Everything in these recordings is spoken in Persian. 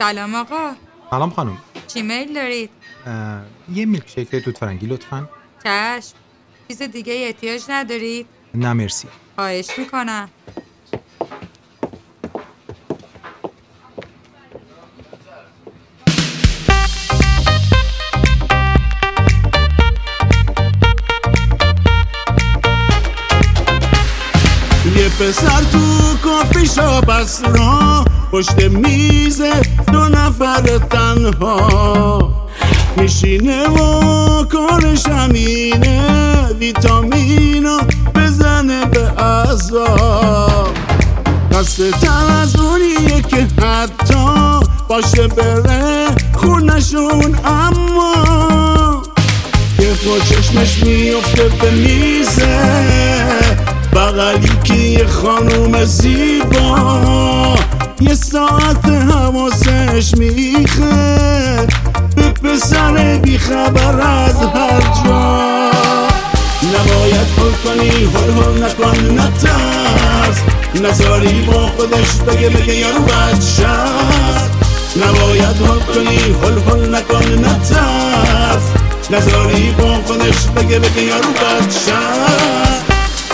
سلام آقا. سلام خانم. چی میل دارید؟ یه میلکشیک توت فرنگی لطفاً. چشم. چیز دیگه احتیاج ندارید؟ نه مرسی. خواهش میکنم. یه پسر تو کافی شاپ است را پشت میز دو نفر تنها میشینه و کارش همینه ویتامینو بزنه به اعضا دسته تر از اونیه که حتی باشه بره خونشون اما یه خود چشمش میفته به میزه بغلی که یه خانوم زیبا یه ساعت حواسش میخه به پسر بیخبر از هر جا نباید هل کنی هل نکن نترس نذاری با خودش بگه یارو بچه است نباید هل کنی هل نکن نترس نذاری با خودش بگه یارو بچه است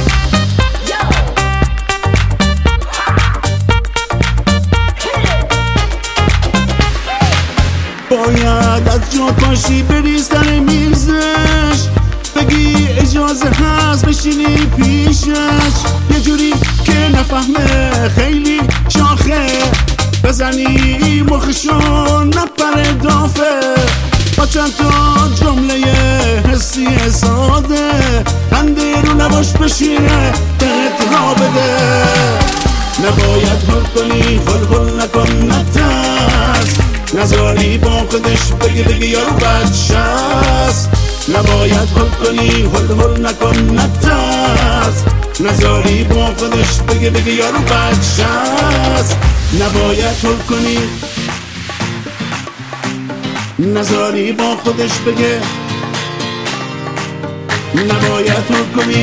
باید از جا پاشی بری سر میزش بگی اجازه هست بشینی پیشش یه جوری که نفهمه خیلی شاخه بزنی مخشو نپره دافه با چند تا جمله حسی ساده خنده رو لباش بشینه دلت را بده نباید هل کنی هل نکن نترس نذاری با خودش بگه یارو بچه است نباید هل کنی هل نکن نترس نذاری با خودش بگه یارو بچه است نباید هل کنی نذاری با خودش بگه نباید هل کنی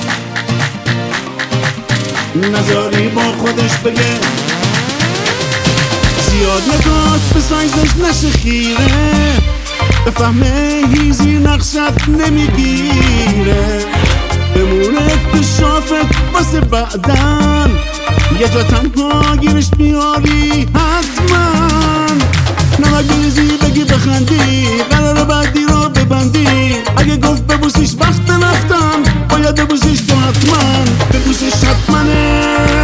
نذاری با خودش بگه زیاد نگات به سایزش نشه خیره بفهمه هیزی نقشت نمیگیره بمونه اکتشافت واسه بعدن یه جا تنها گیرش بیاری حتما نمک بریزی بگی بخندی قرار بعدی رو ببندی اگه گفت ببوسیش وقت رفتم باید ببوسیش تو حتما ببوسیش حتمانه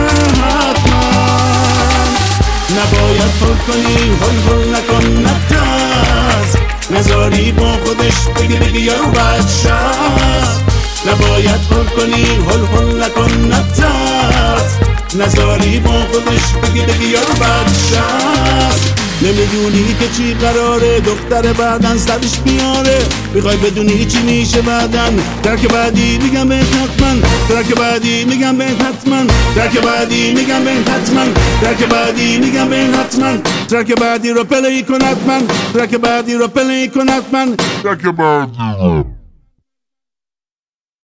نباید هل کنی هل نکن نترس نذاری با خودش بگه یارو بچه است نباید هل کنی هل نکن نترس نذاری با خودش بگه یارو بچه است نمیدونی که چی قراره دختر بعدن سرش بیاره میخوای بدونی چی میشه بعدن درک بعدی میگم بهت حتما درک بعدی میگم بهت حتما درک بعدی میگم بهت حتما درک بعدی میگم بهت حتما درک بعدی رو پلی کن حتما درک بعدی رو پلی کن حتما درک بعدی